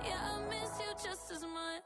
Yeah, I miss you just as much.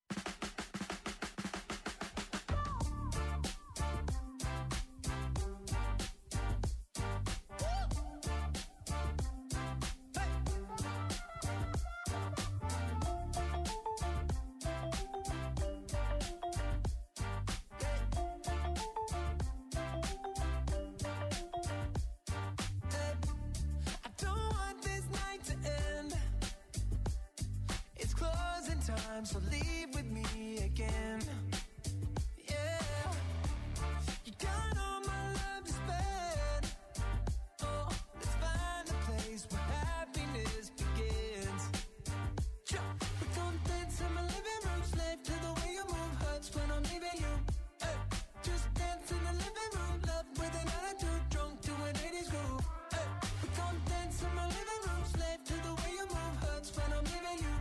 So leave with me again. Yeah, you got all my love to spend. Oh, let's find a place where happiness begins. We gon' dance in my living room, slave to the way you move. Hurts when I'm leaving you. Hey, just dance in the living room, love with an attitude, drunk to an 80s groove. Hey, we gon' dance in my living room, slave to the way you move. Hurts when I'm leaving you.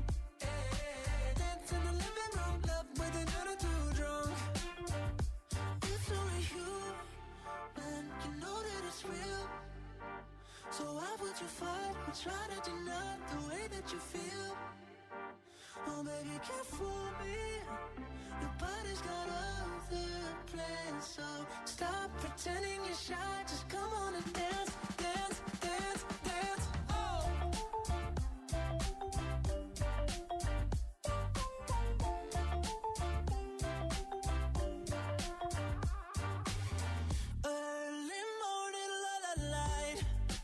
So why would you fight or try to deny the way that you feel? Oh, baby, can't fool me. Your body's got other plans. So stop pretending you're shy. Just come on and dance, dance, dance, dance. Oh. Early morning, la la light.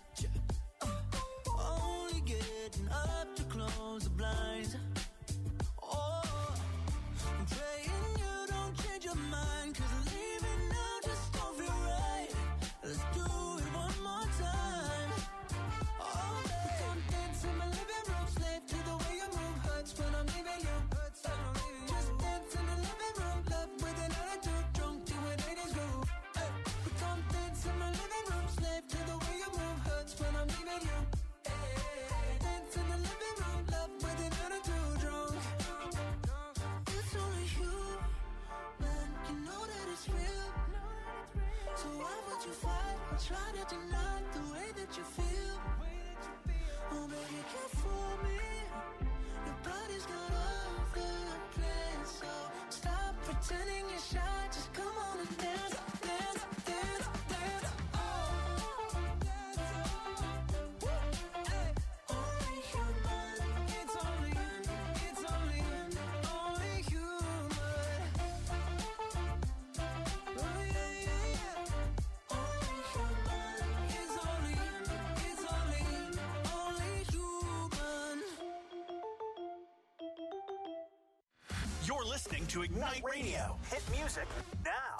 Only getting up to close the blinds. Oh, I'm praying you don't change your mind, 'cause leaving now just don't feel right. Let's do it one more time. Oh, baby, come dance in my living room, slave to the way you move. Hurts when I'm leaving you. Just dance in the living room, love with an attitude, drunk to an 80s groove. Hey, we come dance in my living room, slave to the way you move. Hurts when I'm leaving you. Dance in the living room, love with an attitude, drunk. It's only you, man, you know that it's real. So why would you fight or try to deny the way that you feel? Oh, baby, you can't fool me. Your body's got other plans. So stop pretending you're shy. Just come on and dance, dance, dance, dance. Oh. Only human. It's only human. Oh, yeah, yeah, yeah. Only human. It's only human. You're listening to Ignite Radio. Hit music now.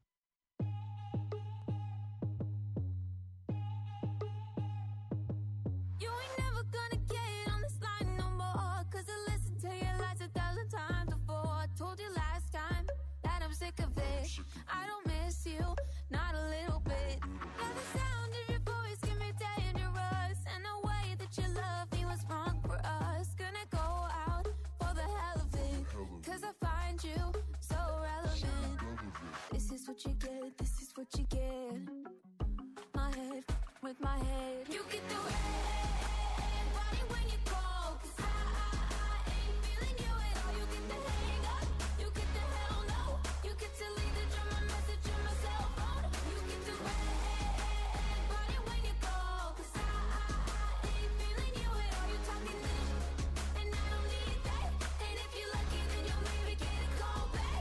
You ain't never gonna get on this line no more, 'cause I listened to your lies 1,000 times before. I told you last time that I'm sick of it. I don't miss you, not a little bit. And the sound of your voice can be dangerous, and the way that you love me was wrong for us. Gonna go out for the hell of it, 'cause I find you so relevant. This is what you get, this is what you get. My head with my head. You get the red body when you call, 'cause I ain't feeling you at all. You get the hang up, you get the hell no. You get to leave the drama message on my cell phone. You get the red body when you call, 'cause I ain't feeling you at all. You talking this, and I don't need that. And if you're lucky, then you'll maybe get a call back.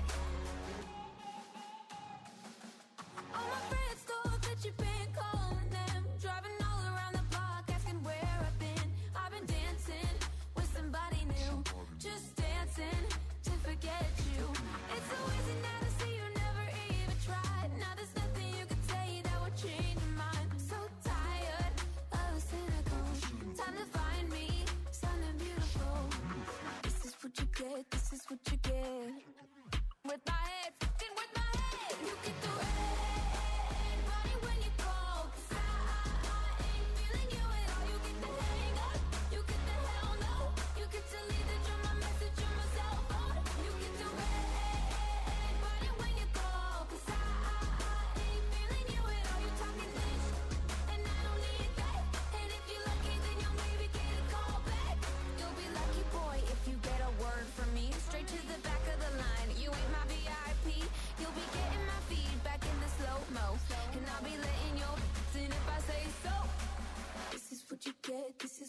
All my friends thought that you've been calling them, driving all around the block asking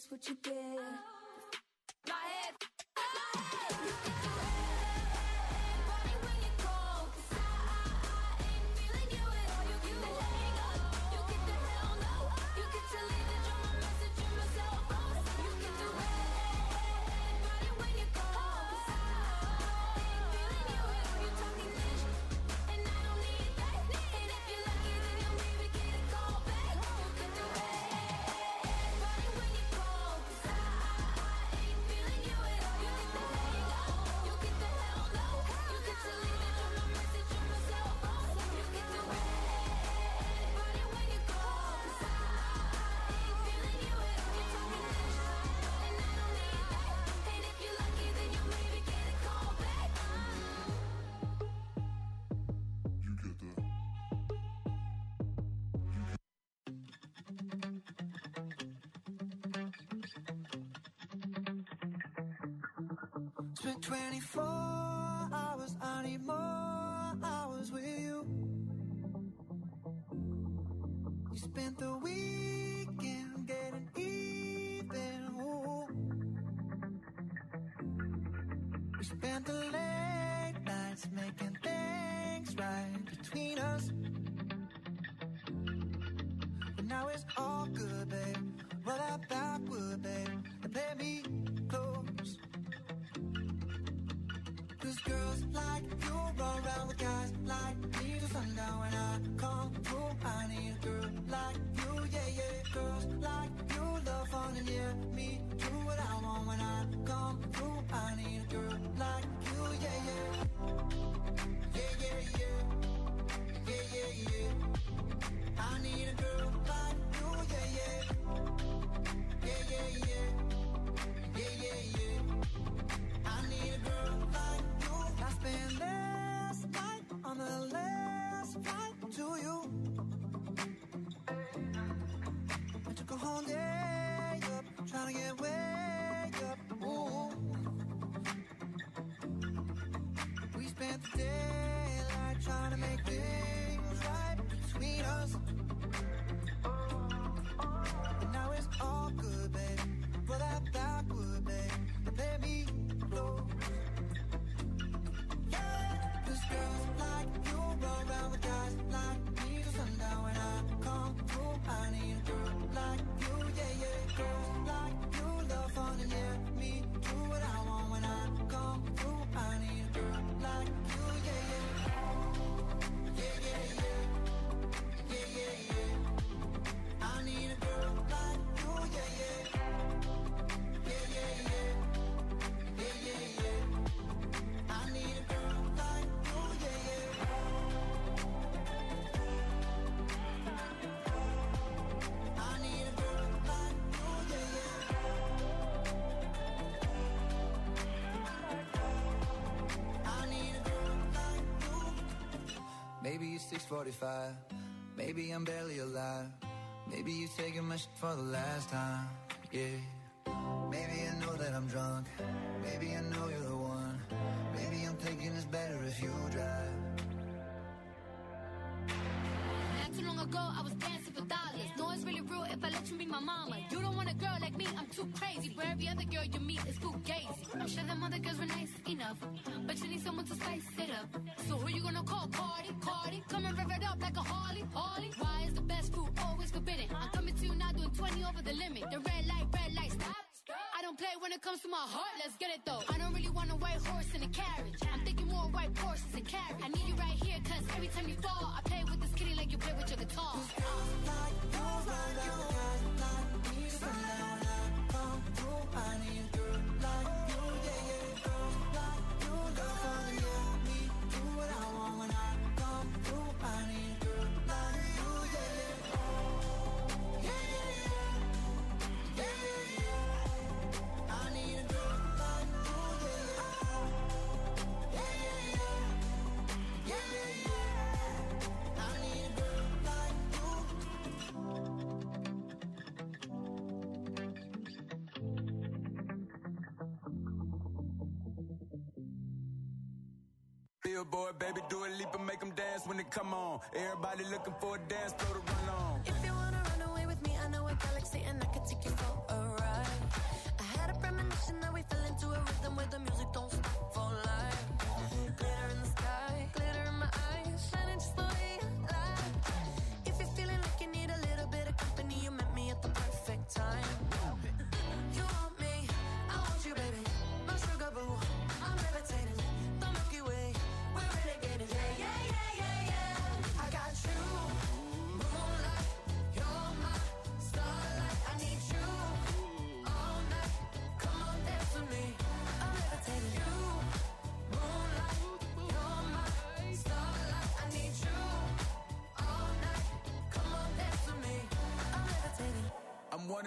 just what you get. My head. You can do everybody when you call. 'Cause I ain't feeling you at all. You get the hang up. You get the hell no. You get to leave the drama message in my cell phone. You can do everybody when you call. 'Cause I ain't feeling you at all. You talking this, and I don't need that. And if you're lucky, then you'll maybe get a call back. You can do everybody when you call. 'Cause I ain't feeling you at all. You get the hang up. You get the hell no. You get to leave the drama message in my cell phone. You can do everybody when you call. 'Cause I ain't feeling you at all. You talking this, and I don't need that. And if you're lucky, then you'll maybe get a call back. You get that. Spent 24 hours, I need more hours with you. You spent the weekend getting even, ooh. We spent the late nights making things right between us. But now it's all good, babe. Roll that backward, babe, and play me close. 'Cause girls like you run around with guys like me till sundown. When I come through, I need a girl like you, yeah, yeah. Girls like you love fun and yeah, me do what I want. When I come through, I need a girl like you, yeah, yeah. Yeah, yeah, yeah. Yeah, yeah, yeah. I need a girl like you, yeah, yeah. Yeah, yeah, yeah. Yeah, yeah, yeah. I need a girl like you. I spent last night on the last flight to you. I took a whole day up, trying to get way up. Ooh. We spent the daylight trying to make things right between us. And now it's all good, babe. Roll that backward, babe, and let me close. Cause girls like you run around with guys like me till sundown. When I come through, I need a girl like you, yeah, yeah. Girls like you love fun and yeah, me do what I want. When I come through, I need a girl like you, yeah, yeah. Yeah, yeah, yeah. Yeah, yeah, yeah. I need a girl like you, yeah, yeah. Yeah, yeah, yeah. Yeah, yeah, yeah. I need a girl like you, yeah, yeah. I need a girl like you, yeah, yeah. I need a girl like you. Maybe it's 6:45. Maybe I'm barely alive. Maybe you're taking my shit for the last time. Yeah. Maybe I know that I'm drunk. Maybe I know you're the one. Maybe I'm thinking it's better if you drive. Not too long ago, I was dancing for dollars. No, it's really real if I let you be my mama. You don't want a girl like me, I'm too crazy. Where every other girl you meet is fugazi. I'm sure them other girls were nice enough, but you need someone to spice it up. So who you gonna call? Cardi, Cardi. Come and rev it up like a Harley, Harley. Why is the best food always forbidden? I'm coming to you now doing 20 over the limit. The red light, stop. I don't play when it comes to my heart, let's get it though. I don't really want a white horse in a carriage. I'm thinking more white horses and carriage. I need you right here, cause every time you fall, I play with this kitty like you play with your guitar. Like you run around with guys like me till sundown. When I come through, I need a girl like you, yeah, yeah. Girls like you love fun and yeah, me do what I want. When I come through, I need a girl like you, yeah, yeah. Yeah, yeah, yeah. Yeah, yeah, yeah. I need a girl like you, yeah, yeah. Yeah, yeah, yeah. Yeah, yeah, yeah. I need a girl like you. Billboard, baby, do a leap and make them dance when they come on. Everybody looking for a dance floor to run on. If you wanna run away with me, I know a galaxy and I can take you for a ride.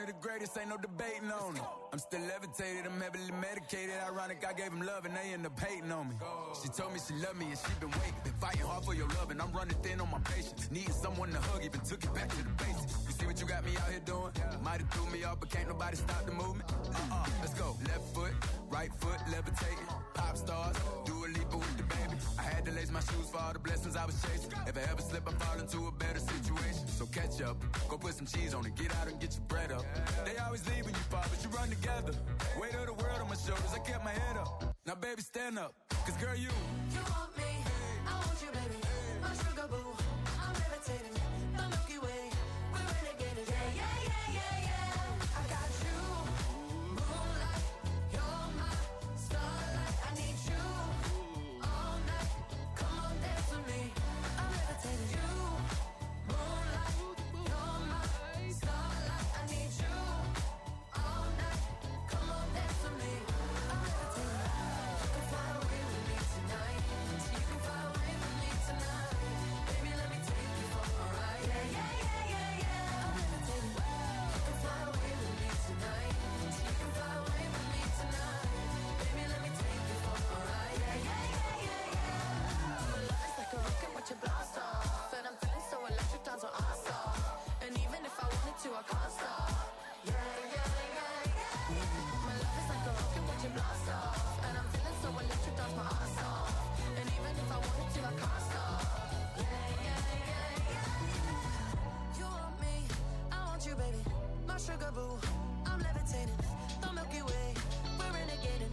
the greatest, ain't no debating on it. I'm still levitated, I'm heavily medicated. Ironic, I gave him love and they end up hating on me. She told me she loved me and she been waiting. Been fighting hard for your love and I'm running thin on my patience. Needing someone to hug, even took it back to the basics. You see what you got me out here doing? Might have threw me off, but can't nobody stop the movement. Let's go. Left foot, right foot, levitating. Pop stars, do a leap with the baby. I had to lace my shoes for all the blessings I was chasing. If I ever slip, I fall into a better situation. So catch up, go put some cheese on it, get out and get your bread up. They always leaving you far, but you run together. Weight of the world on my shoulders, I kept my head up. Now baby, stand up, cause girl, you want me, I want you, baby. My sugar boo, I'm levitating. The Milky Way, we're renegading. Yeah, yeah, yeah, yeah, yeah. I got you, moonlight. You're my starlight. I need you all night. Come on, dance with me. I'm levitating. You, moonlight. You're my starlight. I need you all night. Come on, dance with me. I'm levitating. You can fly away with me tonight. You can fly away with me tonight. Baby, let me take you for a ride. Yeah, yeah, yeah, yeah, yeah. I'm levitating. You can fly away with me tonight. You can fly away with me tonight. Baby, let me take you for a ride. Yeah, yeah, yeah, yeah, yeah. My love is like a rocket, watch it blast off. And I'm feeling so electric, dance on our stop. And even if I wanted to, I can't stop. Yeah, yeah, yeah, yeah. My love is like a rocket, watch it blast off. And I'm feeling so electric, dance my ass off. And even if I wanted to, I can't stop. Yeah, yeah, yeah, yeah. You want me, I want you, baby. My sugar boo, I'm levitating. The Milky Way, we're renegading.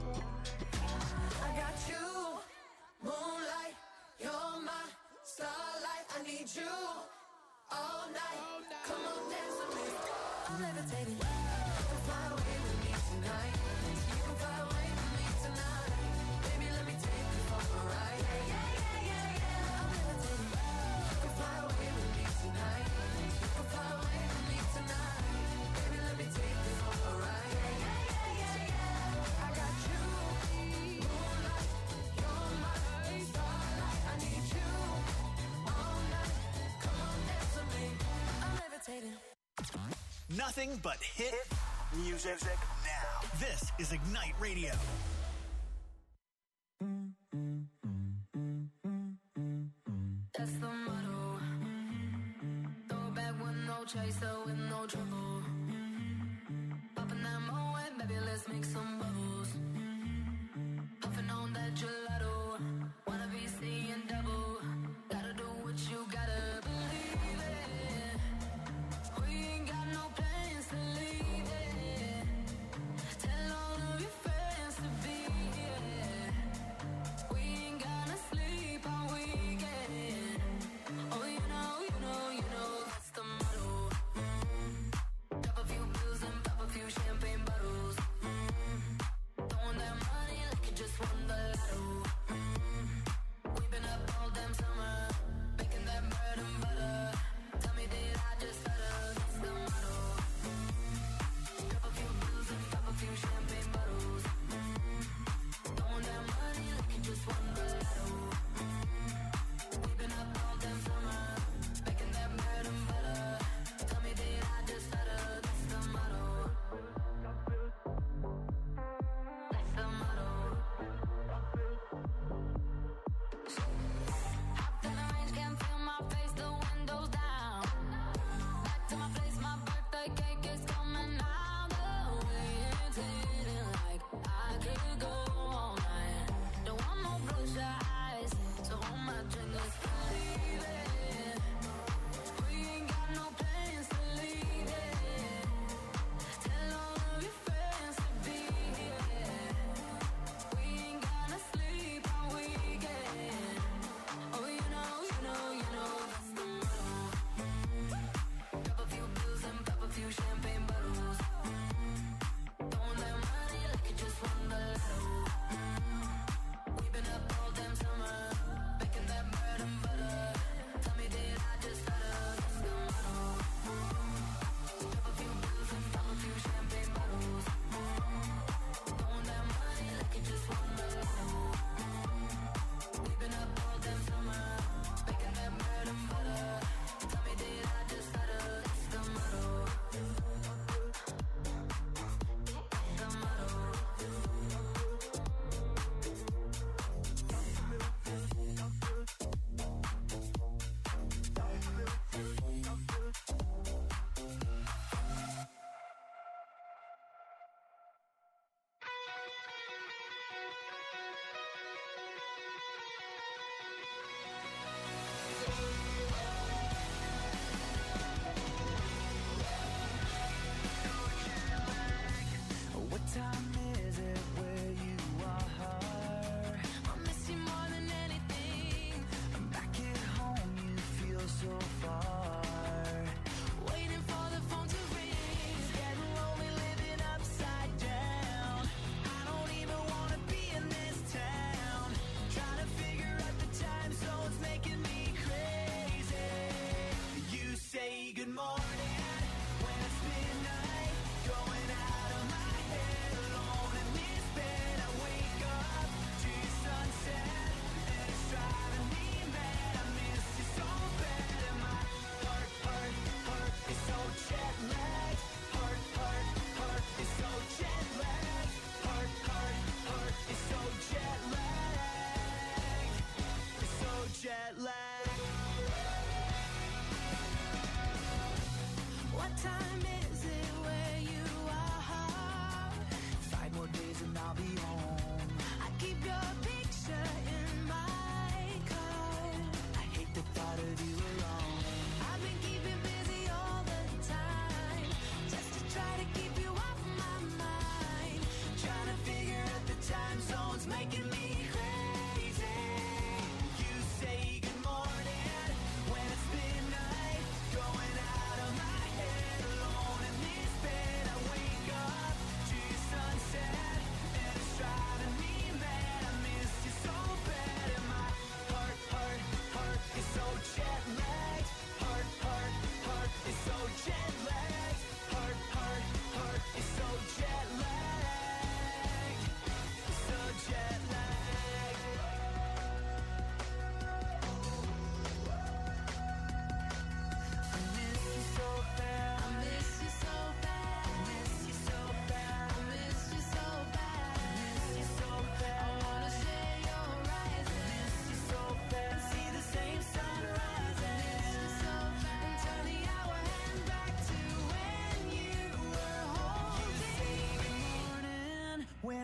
I got you, moonlight. You're my starlight. I need you all night. Come on, dance with me. I'm levitating. You can fly away with me tonight. You can fly away with me tonight. Baby, let me take you for a ride. Yeah, yeah, yeah, yeah, yeah. I'm levitating. You can fly away with me tonight. You can fly away with me tonight. Baby, let me take you for a ride. Yeah, yeah, yeah, yeah, yeah. I got you, moonlight. You're my starlight. I need you all night. Come on, dance with me. I'm levitating. Nothing but hit music now. This is Ignite Radio. That's the motto. Throw back with no chaser, with no trouble. Popping that Moet, baby, let's make some bubbles. Puffing on that gelato. Wanna be seeing double. Gotta do what you gotta believe it. We ain't got no plans to leave it. Tell all of your friends to be here. We ain't gonna sleep all weekend. Oh, you know, that's the motto.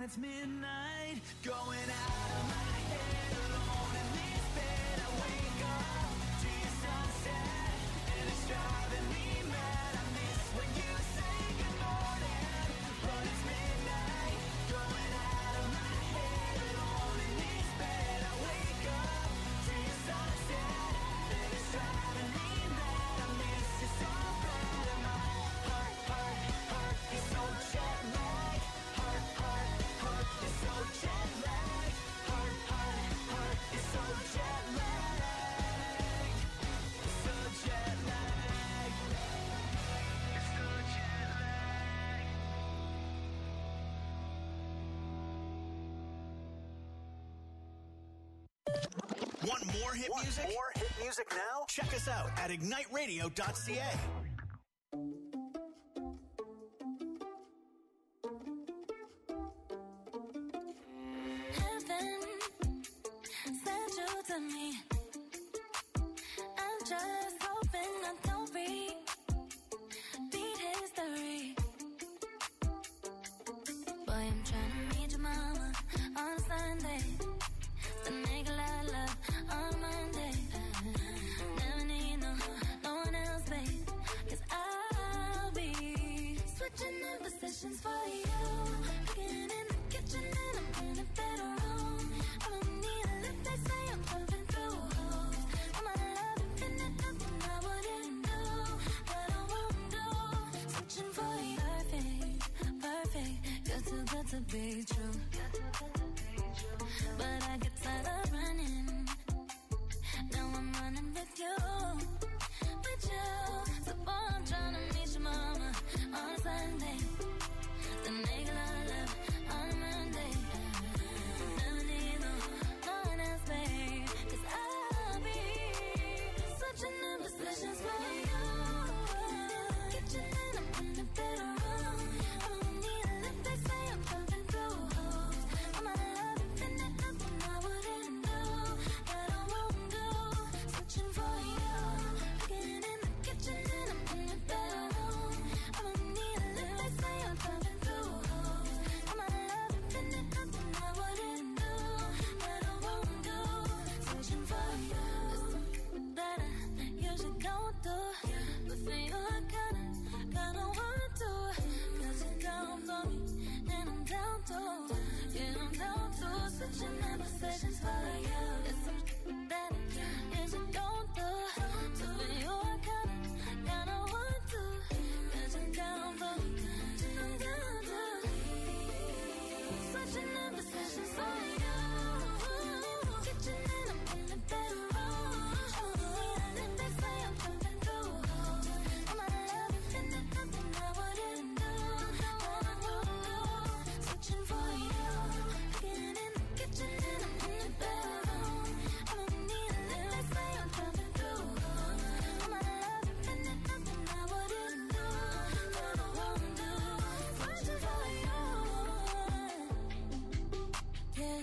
it's midnight, going out of my head, alone in this bed. I wake up to your sunset, and it's driving me mad. I miss when you say good morning, but it's midnight, going out of my head, alone in this bed. I wake up to your sunset, and it's driving me mad. I miss you so bad, and my heart is so jet lagged. Heart is so jet lagged. Heart is so jet lagged. It's so jet lagged. It's so jet lagged. Want more hit music? More hit music now? Check us out at igniteradio.ca. Heaven sent you to me. I'm just hoping I don't repeat history. Boy, I'm trying to meet your mama on Sunday, then make a lot of love on Monday. Never need no one else, babe, 'cause I'll be switching in positions for you. Cooking in the kitchen and I'm in the bedroom. I don't need a lip, they say I'm jumping through holes. I'm my love infinite, nothing I wouldn't do, that I won't do. Switching for you, perfect, you're too good to be true. But I get tired of running, now I'm running with you. So boy, I'm trying to meet your mama on Sunday, then make a lot of love on Monday. Never need no one else, babe, 'cause I'll be switching in positions for you. Kitchen and I'm in the bedroom. I don't need a lip, they say I'm jumping through holes. I'm my love infinite, nothing I wouldn't do, that I won't do. Switching for you. Cooking in the kitchen and I'm in the bedroom. I don't need a lip, they say I'm jumping through holes. I'm my love infinite, nothing I wouldn't do, that I won't do. Switching for you. That I usually don't do, but for you I kinda want to. 'Cause you're down for me, and I'm down to. Yeah, I'm down to. Switching my positions for you. It's something that I usually don't do, but for you I kinda want to. 'Cause you're down for me, and I'm down to. Switching my positions for you. Kitchen and I'm in the bedroom. If they say I'm jumping through holes, I'm my love infinite, nothing I wouldn't do, that I won't do. Switching for you. Cooking in the kitchen and I'm in the bedroom. I don't need a lip, they say I'm jumping through holes. I'm my love infinite, nothing I wouldn't do, that I won't do. Switching for you. Yeah.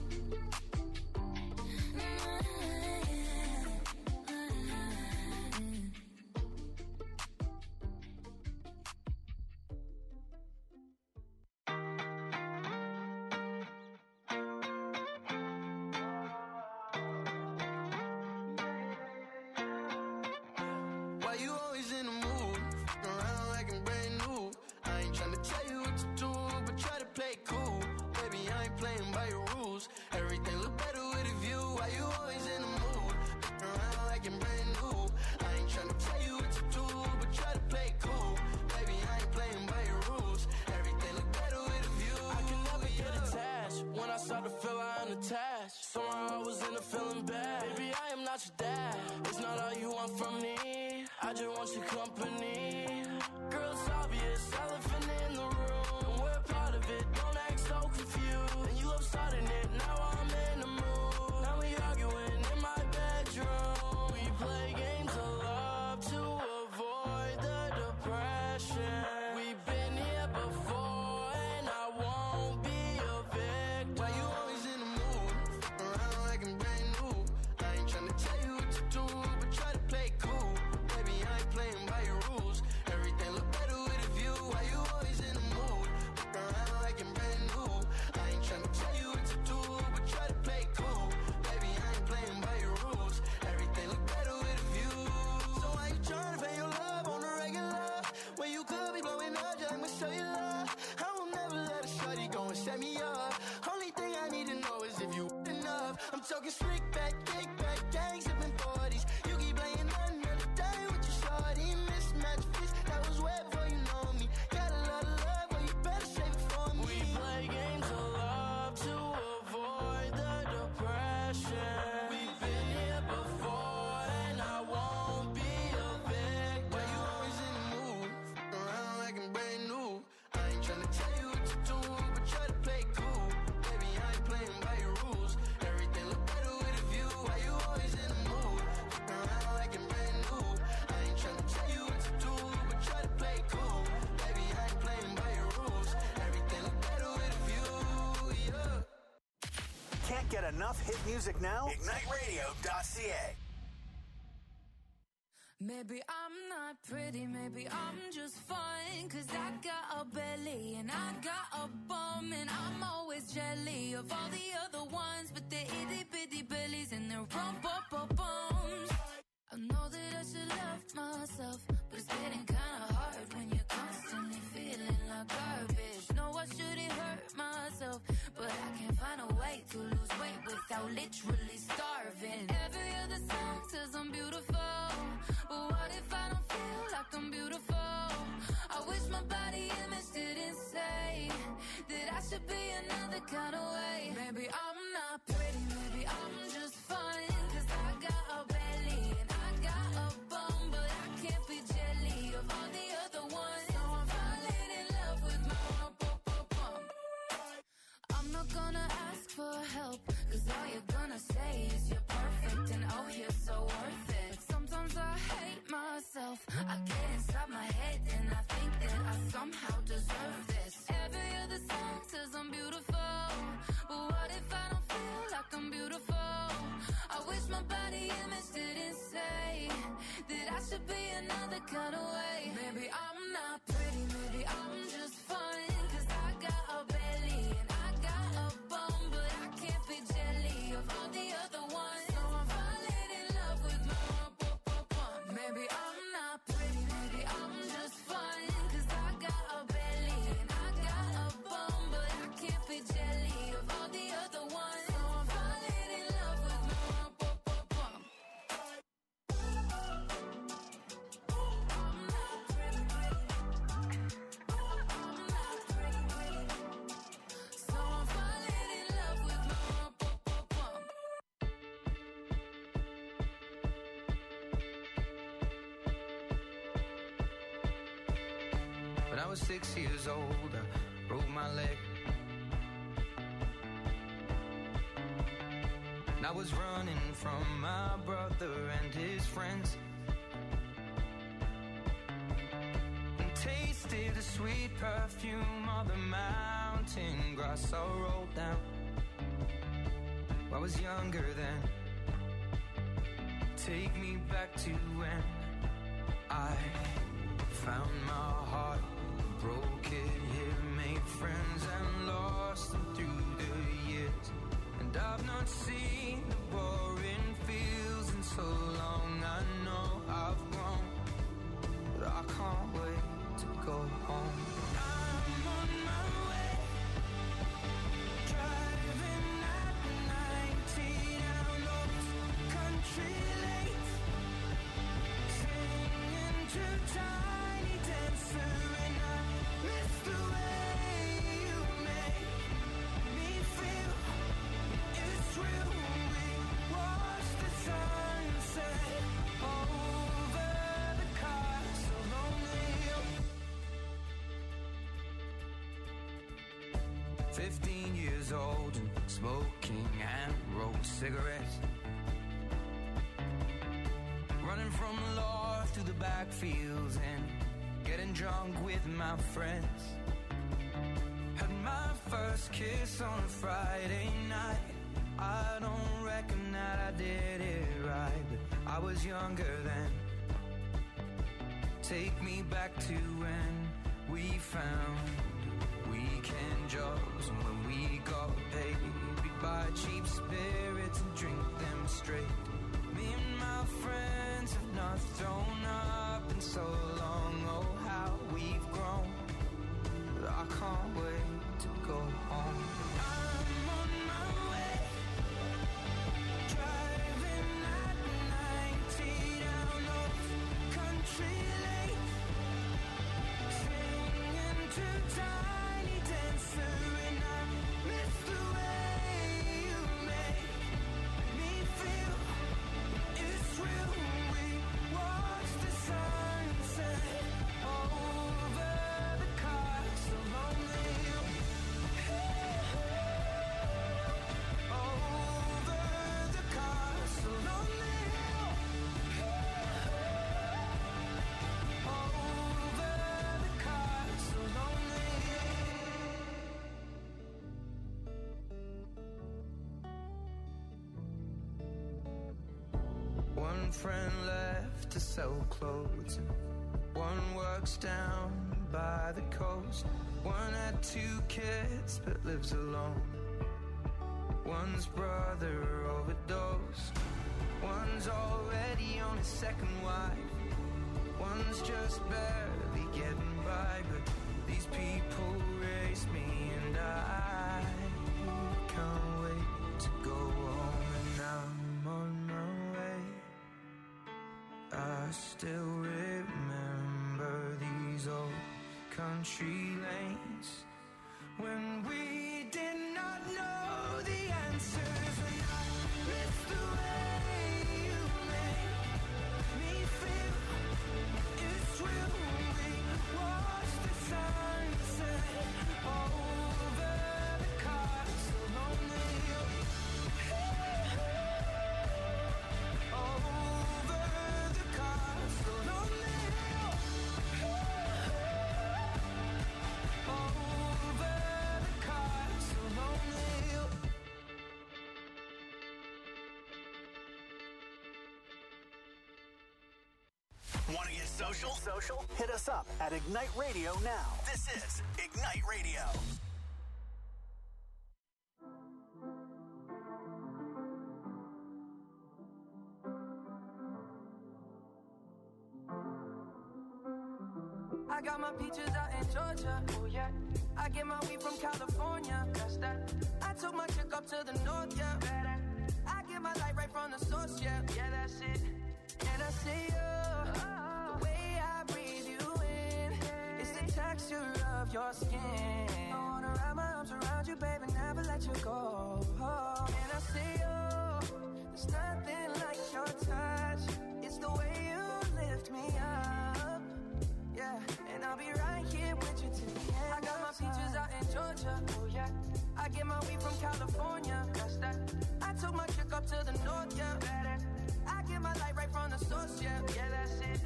Why you always in the mood? Around like I'm brand new. I ain't tryna tell you what to do, but try to play cool. Baby, I ain't playing by your rules. Everything look better with a view. Why you always in the mood? Around like I'm brand new. I ain't tryna tell you what to do, but try to play cool. Baby, I ain't playing by your rules. Everything look better with a view. I can never get attached. When I start to feel I'm attached, somehow I was in a feeling bad. Baby, I am not your dad. It's not all you want from me. I just want your company. Girl, it's obvious, elephant in the room, and we're part of it. Don't act so confused. And you love starting it. Now I'm in the mood. Now we arguing in my bedroom. We play games of love to avoid the depression. We've been here before, and I won't be a victim. Why you always in the mood? Around like I'm brand new. I ain't tryna tell you what to do, but try to play cool. Baby, I ain't playing by your rules. get enough hit music now? IgniteRadio.ca. Maybe I'm not pretty, maybe I'm just fine. Cause I got a belly and I got a bum. And I'm always jelly of all the other ones. But they're itty bitty bellies and their bums. I know that I should love myself, but it's getting kinda hard when you're constantly feeling like garbage. No, I shouldn't hurt myself, but I can't find a way to lose weight without literally starving. Every other song says I'm beautiful, but what if I don't feel like I'm beautiful? I wish my body image didn't say that I should be another kind of way. Maybe I'm not pretty, maybe I'm just fine. Cause I got a belly and I got a bum, but I can't be jelly of all the other ones. So I'm falling in love with my bum. I'm not gonna ask for help, cause all you're gonna say is you're perfect and oh you're so worth it. Sometimes I hate myself, I get inside my head and I think that I somehow deserve this. Every other song says I'm beautiful, but what if I don't feel like I'm beautiful? I wish my body image didn't say that I should be another kind of way. Maybe I'm not pretty, maybe I'm just fine. Cause I got a belly and I got a bum, but I can't be jelly of all the other ones. So I'm falling in love with my bum. Maybe I'm not pretty, maybe I'm just fine. Cause I got a belly and I got a bum, but I can't be jelly of all the other ones. So I'm falling in love with my bum. I'm not pretty, I'm not pretty, so I'm falling in love with my bum. When I was 6 years old, I broke my leg. And I was running from my brother and his friends, and tasted the sweet perfume of the mountain grass I rolled down. I was younger then. Take me back to when I found my heart, broke it here, made friends and lost them through the years. And I've not seen the boring fields in so long. I know I've grown, but I can't wait to go home. I'm on my way, driving at 90 down those country lanes, singing to Tiny Dancer, and I miss the way you make me feel. It's real. We watch the sunset over the castle lonely. 15 years old and smoking and rolled cigarettes, running from the law through the backfields and getting drunk with my friends. Had my first kiss on a Friday night. I don't reckon that I did it right, but I was younger then. Take me back to when we found weekend jobs, and when we got paid, we'd buy cheap spirits and drink them straight. Me and my friends have not thrown up in so long. Oh, how we've grown, but I can't wait to go home. I'm on my way, driving at 90 down those country lanes, singing to Tiny Dancer, and I miss the way you make me feel. It's real. We watch the sunset over the castle lonely. Over the castle lonely. Over the castle lonely. one friend left to sell clothes. One works down by the coast. One had 2 kids but lives alone. One's brother overdosed. One's already on his second wife. One's just barely getting by. But these people race me and I can't wait to go home. And I'm on my way. I still remember these old country lanes when we did not know the answers. And I miss the way you make me feel. It's real. We watch the sunset over the castle on the hill. Over the castle on the hill. Over the castle on the hill. Want to get social? Hit us up at Ignite Radio now. This is Ignite Radio. I got my peaches out in Georgia, oh yeah. I get my weed from California, that's that. I took my chick up to the north, yeah. I get my light right from the source, yeah. Yeah, that's it. And I see you, the way I breathe you in, it's the texture of your skin. I wanna wrap my arms around you, baby, never let you go. And I see you, there's nothing like your touch. It's the way you lift me up. Yeah, and I'll be right here with you till the end. I got my peaches out in Georgia, oh yeah. I get my weed from California, that's that. I took my chick up to the north, yeah. I get my light right from the source, yeah. Yeah, that's it.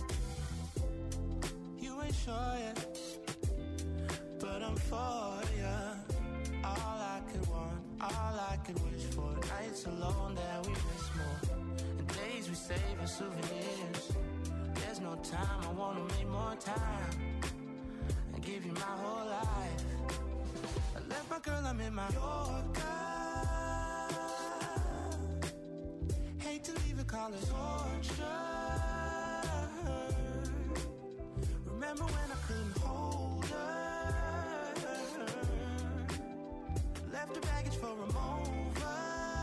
You ain't sure yet, but I'm for ya. All I could want, all I could wish for. Nights alone that we miss more, and days we save as souvenirs. There's no time, I wanna make more time and give you my whole life. I left my girl, I'm in my Yorker. Hate to leave it, call it torture. Remember when I couldn't hold her? Left her baggage for a mover.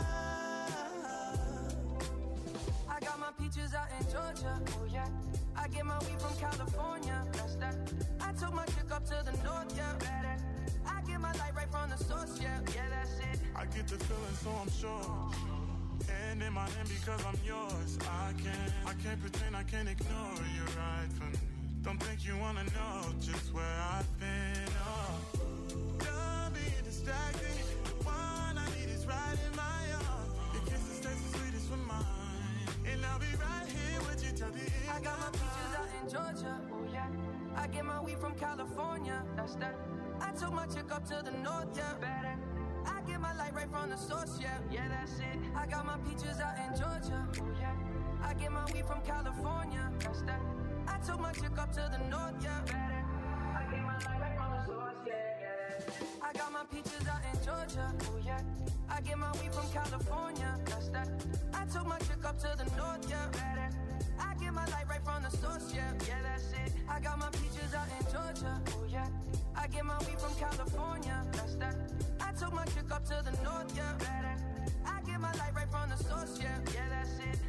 I got my peaches out in Georgia, oh yeah. I get my weed from California, that's that. I took my chick up to the north, yeah. I get my light right from the source, yeah. Yeah, that's it. I get the feeling, so I'm sure. And in my hand because I'm yours. I can't pretend, I can't ignore you right from me. Don't think you wanna know just where I've been. Oh, done being distracted. The one I need is right in my arms. Your kisses taste the sweetest with mine. And I'll be right here with you till the end. I got my peaches out in Georgia, oh yeah. I get my weed from California, that's that. I took my chick up to the north, yeah. I get my light right from the source, yeah. Yeah, that's it. I got my peaches out in Georgia, oh yeah. I get my weed from California, that's that. I took my chick up to the north, yeah. I get my light right from the source, yeah. I got my peaches out in Georgia, oh yeah. I get my weed from California, that's that. I took my chick up to the north, yeah. I get my light right from the source, yeah. Yeah, that's it. I got my peaches out in Georgia, oh yeah. I get my weed from California, that's that. I took my chick up to the north, yeah. I get my light right from the source, yeah. Yeah, that's it.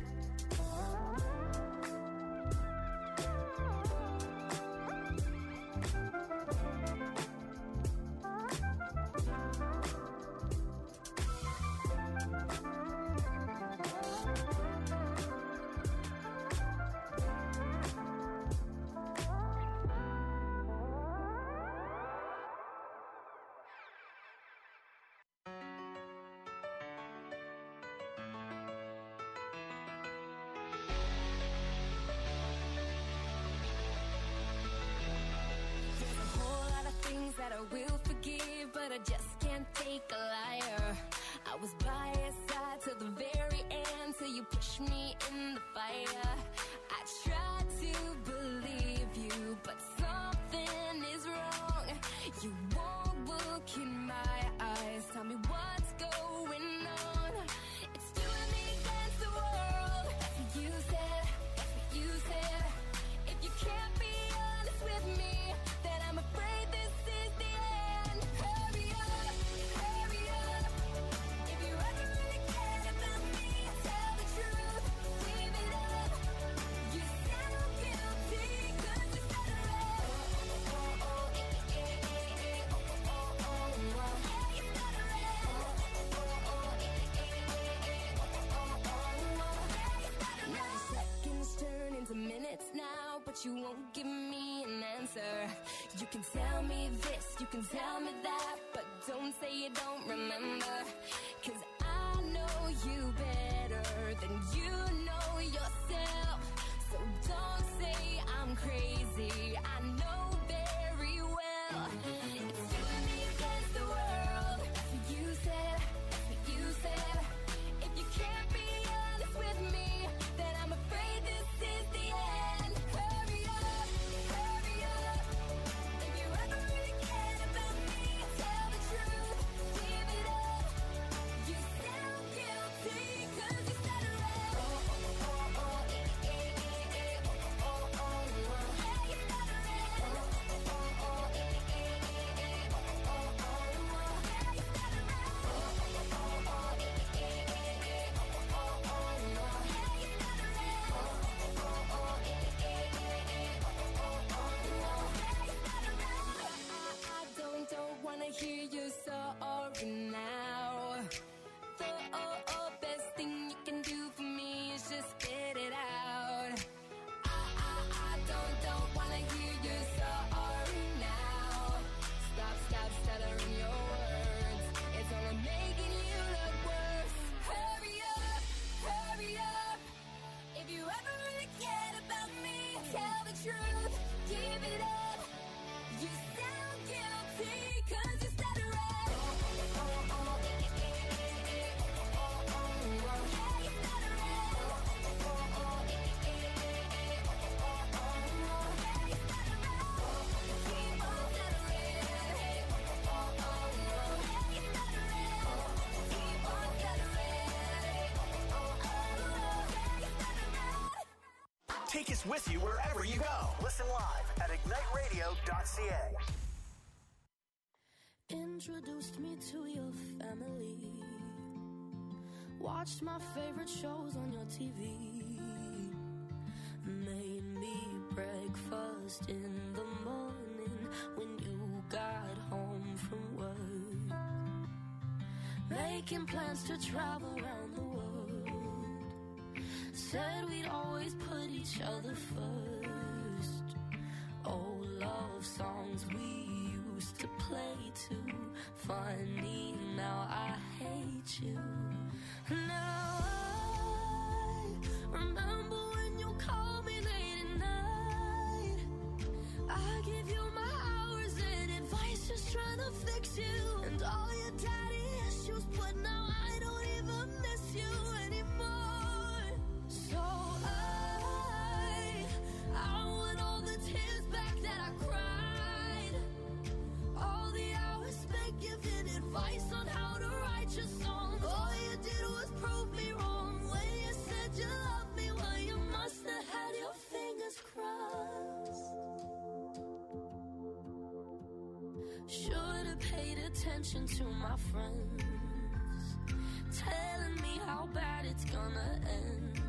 look in my eyes, tell me what's going on. It's you and me against the world. That's what you said, that's what you said. If you can't be honest with me, then I'm afraid this is the end. Hurry up, hurry up. If you ever really cared about me, tell the truth, give it up. You sound guilty, cause you said it right. Now seconds turn into minutes now, but you won't give me an answer. You can tell me this, you can tell me that, but don't say you don't remember. Cause I know you better than you know yourself. So don't say I'm crazy, I know very well. It's you and me against the world. That's what you said, that's what you said. If you can't be honest with me, then I'm afraid this is the end. Hurry up, hurry up. If you ever really cared about me, tell the truth, give it up. You sound guilty, cause you said it right. I don't wanna hear you sorry now. The best thing you can do for me is just spit it out. I don't wanna hear you sorry now. Stop stuttering your words. It's only making you look worse. Hurry up, hurry up. If you ever really cared about me, tell the truth, give it up. You sound guilty, cause you said it right. Take us with you wherever you go. Listen live at igniteradio.ca. Introduced me to your family. Watched my favorite shows on your TV. Made me breakfast in the morning when you got home from work. Making plans to travel around the world. Said we'd always put each other first. Old love songs we used to play too. Funny, now I hate you. Now I remember when you called me late at night. I give you my hours and advice, just trying to fix you. And all your daddy issues, but now I don't even miss you anymore. So I want all the tears back that I cried. All the hours spent giving advice on how to write your songs. All you did was prove me wrong when you said you loved me. Well, you must have had your fingers crossed. Should have paid attention to my friends, telling me how bad it's gonna end.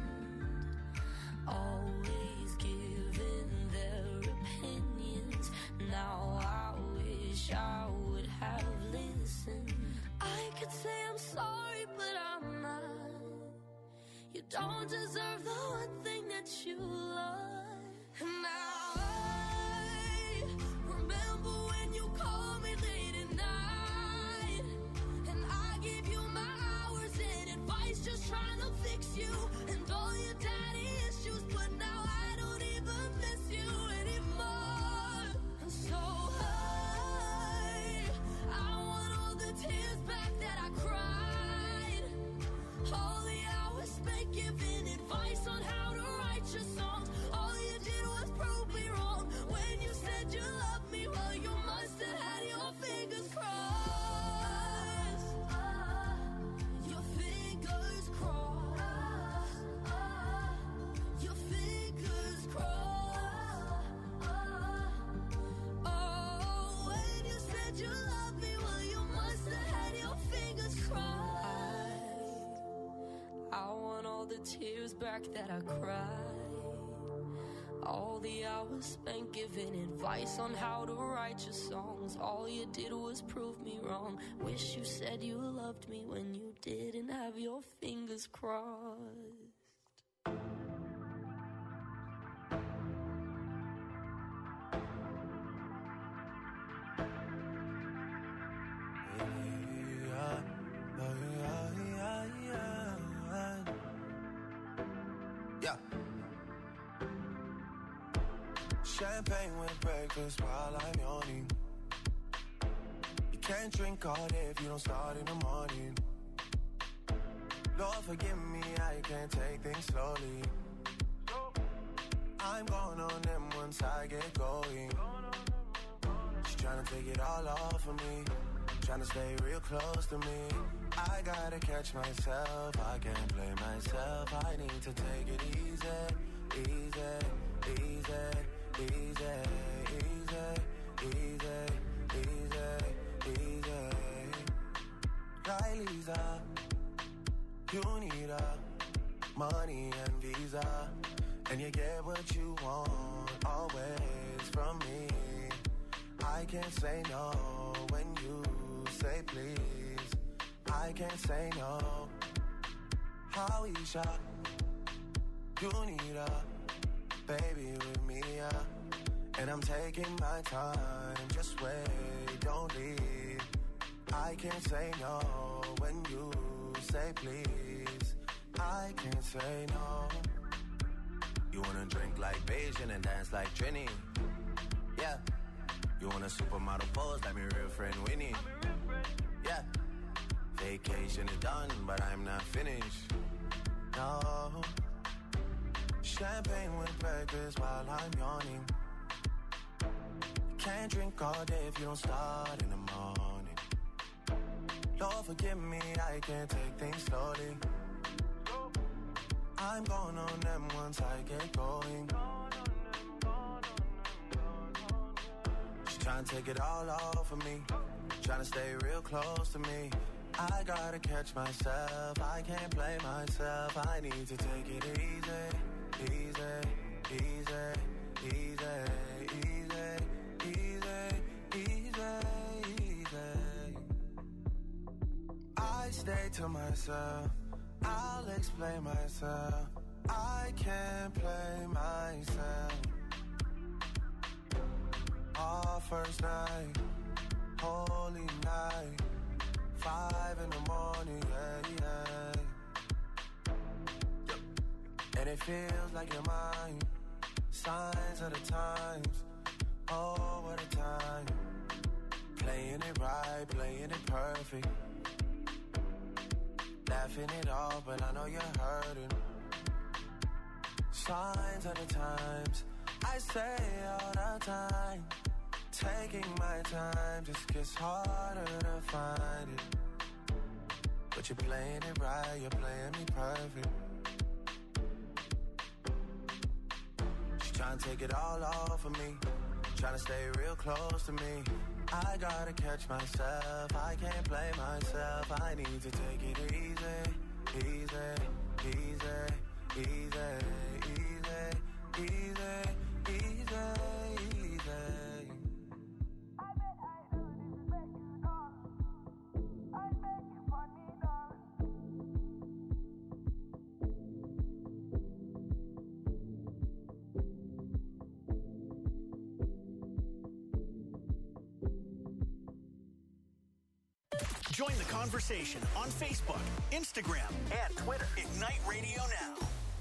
Always giving their opinions. Now I wish I would have listened. I could say I'm sorry, but I'm not. You don't deserve the one thing that you love. And now I remember when you called me late at night. And I gave you my hours and advice, just trying to fix you. And all your daddy issues, but now I don't even miss you anymore. And so I want all the tears back that I cried. All the hours spent giving advice on how to write your songs. All you did was prove me wrong when you said you loved me. Well, you must have had your fingers crossed. the tears back that I cried. All the hours spent giving advice on how to write your songs. All you did was prove me wrong. Wish you said you loved me when you didn't have your fingers crossed. Champagne with breakfast while I'm yawning. You can't drink all day if you don't start in the morning. Lord forgive me, I can't take things slowly. I'm going on them once I get going. She's trying to take it all off of me, trying to stay real close to me. I gotta catch myself, I can't blame myself. I need to take it easy, easy, easy. Easy, easy, easy, easy, easy. Right, Lisa, you need money and visa, and you get what you want always from me. I can't say no when you say please. I can't say no. How Isha, you need baby with me, and I'm taking my time. Just wait, don't leave. I can't say no when you say please. I can't say no. You wanna drink like Beijing and dance like Trini? Yeah. You want a supermodel pose like my real friend Winnie? Yeah. Vacation is done, but I'm not finished. No. Champagne with breakfast while I'm yawning. You can't drink all day if you don't start in the morning. Lord forgive me, I can't take things slowly. I'm going on them once I get going. She's trying to take it all off of me, trying to stay real close to me. I gotta catch myself, I can't play myself. I need to take it easy. Easy, easy, easy, easy, easy, easy, easy. I stay to myself, I'll explain myself. I can't play myself. Our first night, holy night, 5 in the morning, yeah, yeah. And it feels like you're mine. Signs of the times. Oh, what a time. Playing it right, playing it perfect. Laughing it off, but I know you're hurting. Signs of the times. I say all the time. Taking my time just gets harder to find it. But you're playing it right, you're playing me perfect. Trying to take it all off of me, trying to stay real close to me. I gotta catch myself, I can't play myself. I need to take it easy, easy, easy, easy, easy, easy, easy, easy. Join the conversation on Facebook, Instagram, and Twitter. Ignite Radio Now.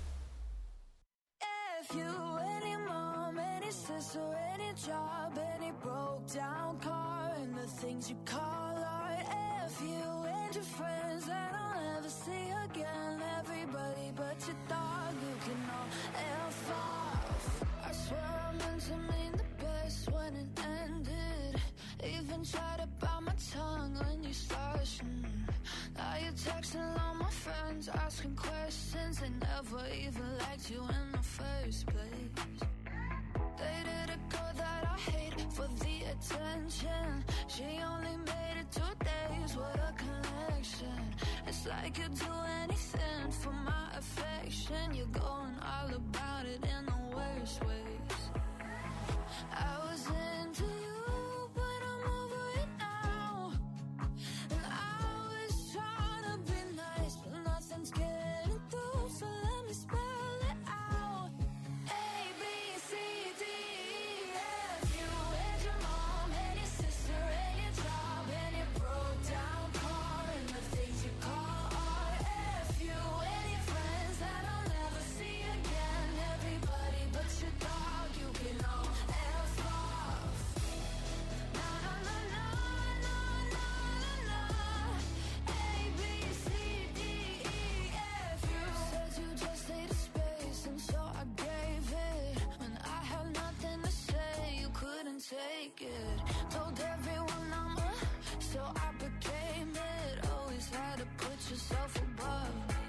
If you, any mom, any sister, any job, any broke down car, and the things you call art. If you and your friends that I'll never see again, everybody but your dog, you can all F off. I swear I meant to mean the best when it ended. Even tried to bite my tongue when you started. Now you're texting all my friends, asking questions. They never even liked you in the first place. Dated a girl that I hate for the attention. She only made it 2 days with a connection. It's like you'd do anything for my affection. You're going all about it in the worst ways. I was into you, but I'm over it now. And I was trying to be nice, but nothing's getting through, so let me spell it out. A, B, C, D, E, F. You and your mom and your sister and your job and your broke down car and the things you call art. F. You and your friends that I'll never see again. Everybody but your dog, you can all F off. Na na na na na na na. A, B, C, D, E, F. You said you just needed space, and so I gave it. When I had nothing to say, you couldn't take it. Told everyone I'm so I became it. Always had to put yourself above me.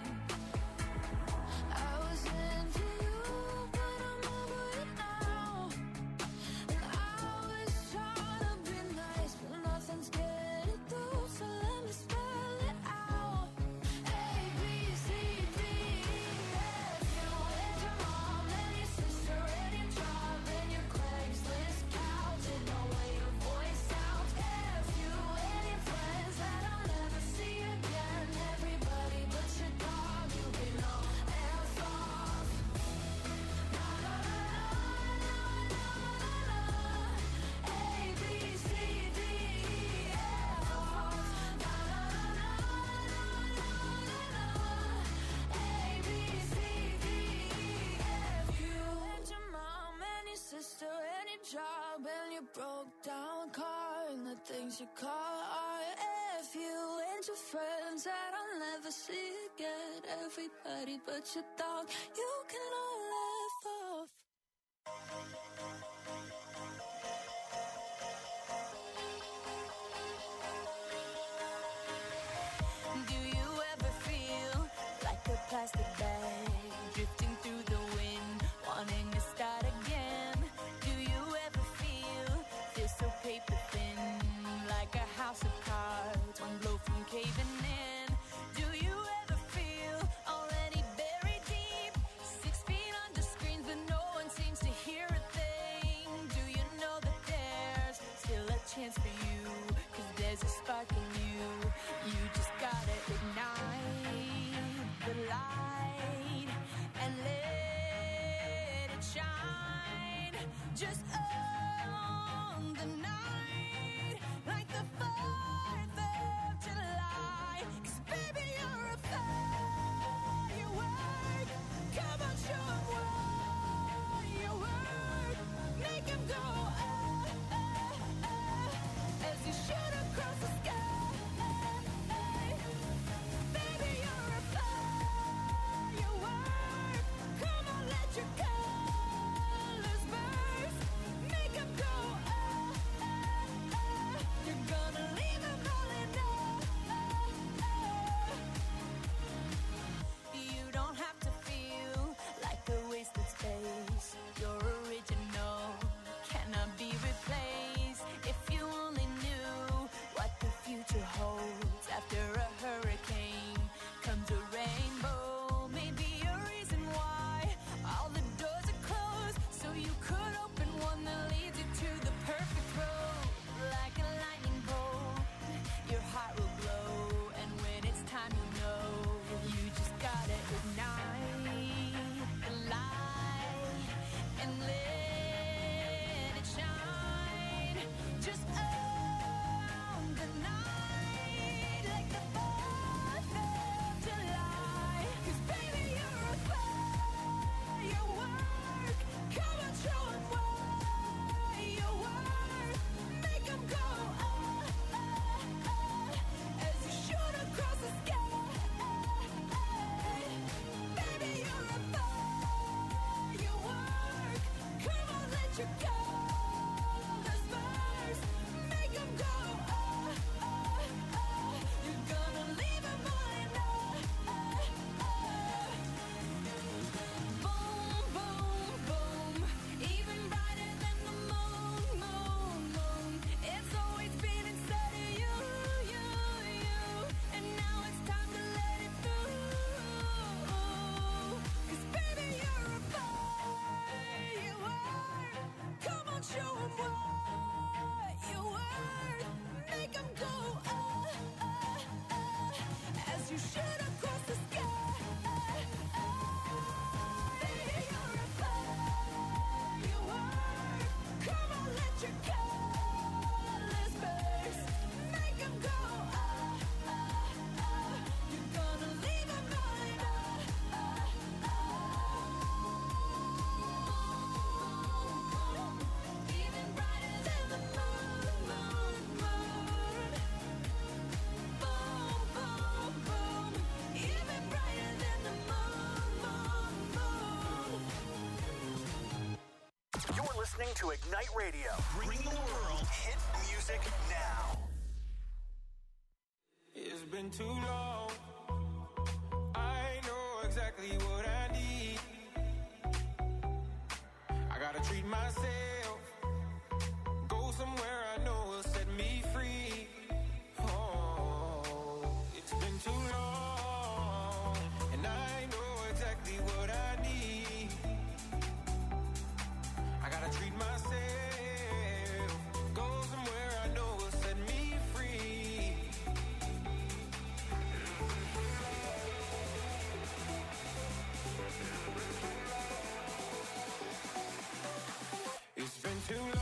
I was into you, but I'm over it now. And I was trying to be nice, but nothing's getting through, so let me spell it out. A, B, C, D, E, F. You and your mom and your sister and your job and your Craigslist couch and the way your voice sounds. F. You and your friends that I'll never see again. Everybody but your dog, you can all F off. Na na na na na na na. A, B, C, D, E, F off. Na na na na na na na. A, B, C, D, E, F. You and your mom and your sister and your job and your broke down car and the things you call art. F. You and your friends that I'll never see again. Everybody but your dog, you can all laugh off. Do you ever feel like a plastic bag drifting through the wind, wanting to start again? Do you ever feel so paper thin, like a house of cards, one blow from caving in? Do you ever feel already buried deep, 6 feet listening to Ignite Radio, bringing the world hit music now. It's been too long. I know exactly what I need. I gotta treat myself. Go somewhere I know will set me free. Oh, it's been too long. And I know exactly what I need. I gotta treat myself. Go somewhere I know will set me free. It's been too long.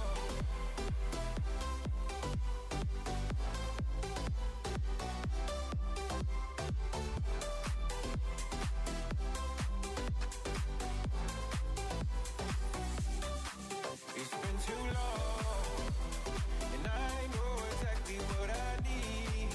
It's been too long, and I know exactly what I need.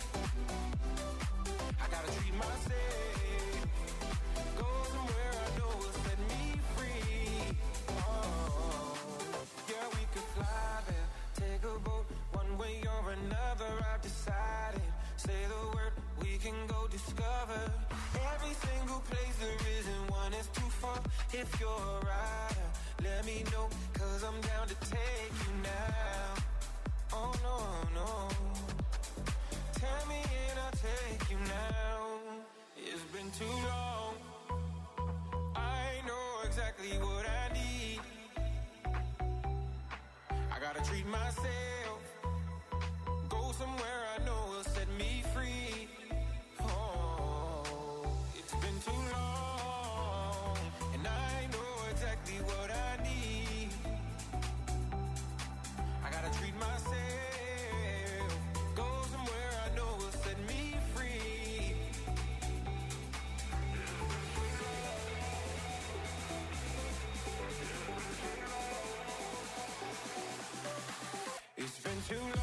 I gotta treat myself. Go somewhere I know will set me free. Oh, yeah, we could fly there, take a boat, one way or another. I've decided. Say the word, we can go discover every single place there isn't one is too far. If you're a rider, let me know, 'cause I'm down to take you now. Oh no, no. Tell me and I'll take you now. It's been too long. I know exactly what I need. I gotta treat myself. Go somewhere I know will set me free. Oh, it's been too long, and I know exactly what I need. I gotta treat myself. Go somewhere I know will set me free. It's been too long.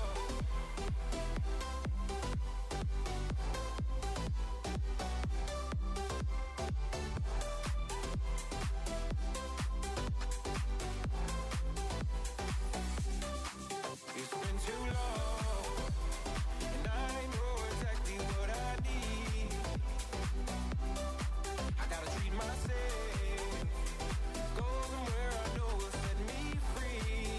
It's been too long, and I know exactly what I need. I gotta treat myself. Go somewhere I know will set me free.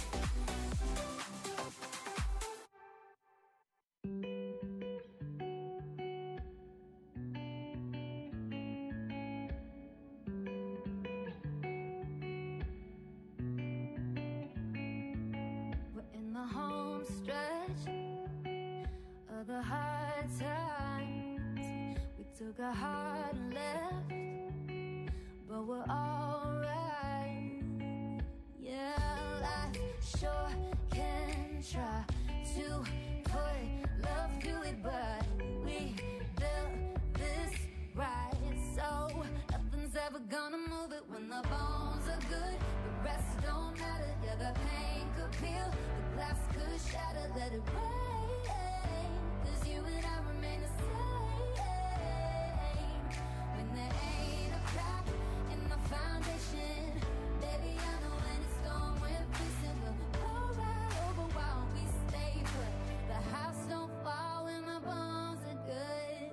We're in the home stretch of the hard times. We took a hard left, but we're alright. Yeah, life sure can try to put love through it, but we built this right, so nothing's ever gonna move it when the bones are good. The rest don't matter. Yeah, the pain could peel, the glass could shatter. Let it rain, 'cause you and I remain the same. When there ain't a crack in the foundation, baby, I know when it's storm we're facing, we'll go right over while we stay put. The house don't fall when the bones are good.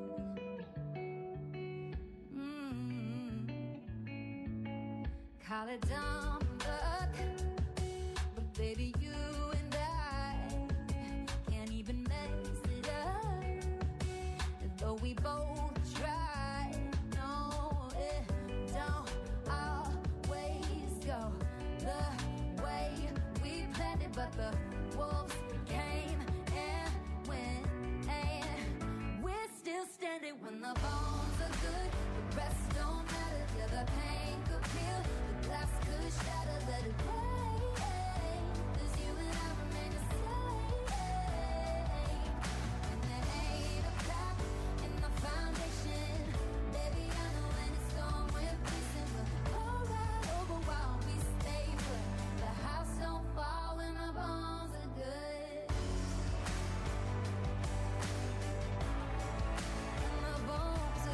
Call it dumb luck, but baby, you and I can't even mess it up. Though we both try, no, it don't always go the way we planned it, but the wolves came and went, and we're still standing when the bones are good. The rest don't matter. Yeah, the pain could peel, the glass could shatter. Let it rain, 'cause you and I remain the same. And there ain't a crack in the foundation, baby, I know when it's storm we're facing, we'll go right over while we stay put. The house don't fall when the bones are good. And the bones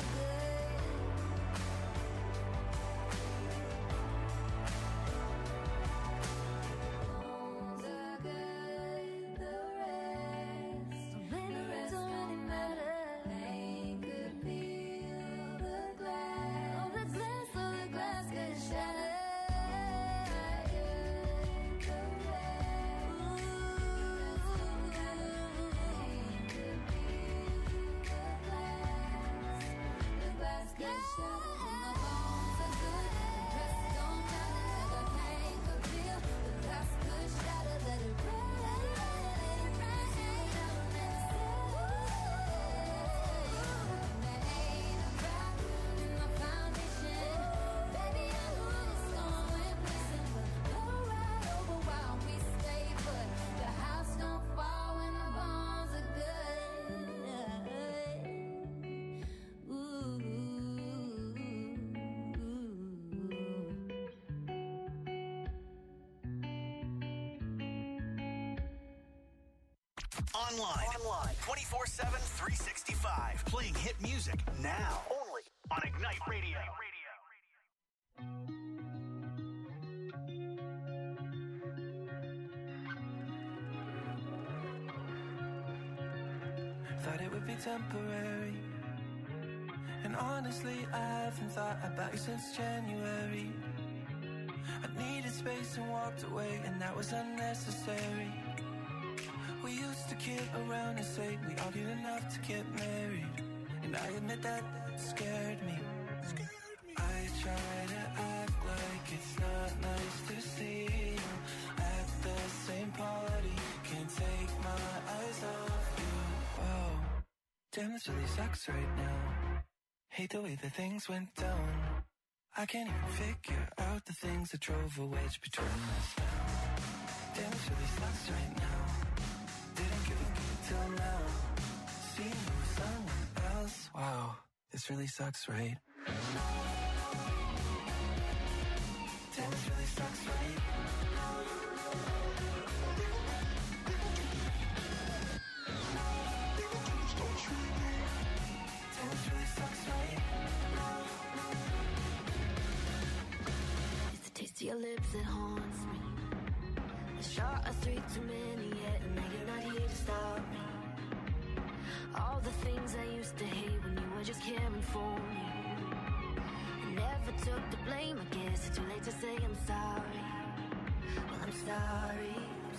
Online. 24/7, 365. Playing hit music now. Only on Ignite Radio. Thought it would be temporary. And honestly, I haven't thought about you since January. I needed space and walked away, and that was unnecessary. We used to kid around and say we argued enough to get married, and I admit that scared me. I try to act like it's not nice to see you at the same party. Can't take my eyes off you. Whoa, damn, this really sucks right now. Hate the way that things went down. I can't even figure out the things that drove a wedge between us now. Damn, this really sucks right now. Didn't give a till now. Seeing you with someone else. Wow, this really sucks, right? Damn, this really sucks, right? Damn, this really sucks, right? It's the taste of your lips that haunts me. A shot of 3 too many yet, and now you're not here to stop me. All the things I used to hate when you were just caring for me. I never took the blame, I guess it's too late to say I'm sorry. Well, I'm sorry.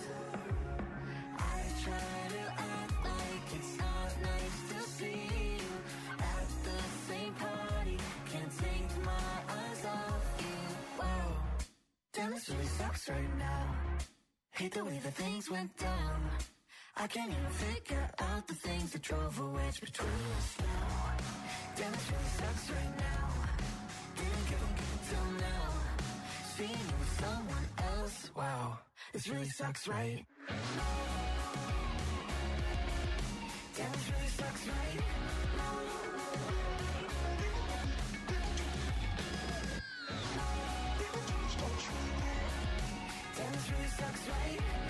I try to act like it's not nice to see you at the same party. Can't take my eyes off you. Wow, damn, this really sucks right now. Hate the way that things went down. I can't even figure out the things that drove a wedge between us now. Damn, this really sucks right now. Didn't give a till now. Seeing you with someone else. Wow, this really sucks, right? Damn, this really sucks, right? Damn, this really sucks, right?